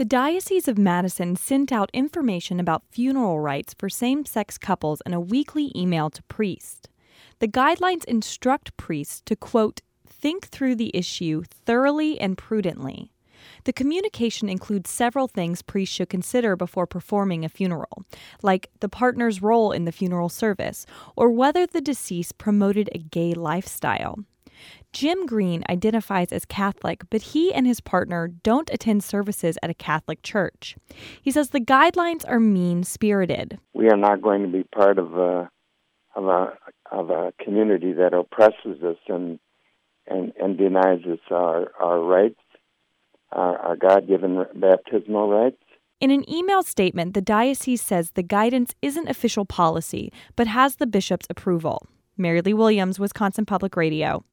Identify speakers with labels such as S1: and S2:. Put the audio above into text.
S1: The Diocese of Madison sent out information about funeral rites for same-sex couples in a weekly email to priests. The guidelines instruct priests to, quote, think through the issue thoroughly and prudently. The communication includes several things priests should consider before performing a funeral, like the partner's role in the funeral service or whether the deceased promoted a gay lifestyle. Jim Green identifies as Catholic, but he and his partner don't attend services at a Catholic church. He says the guidelines are mean-spirited.
S2: We are not going to be part of a community that oppresses us and denies us our rights, our God-given baptismal rights.
S1: In an email statement, the diocese says the guidance isn't official policy, but has the bishop's approval. Mary Lee Williams, Wisconsin Public Radio.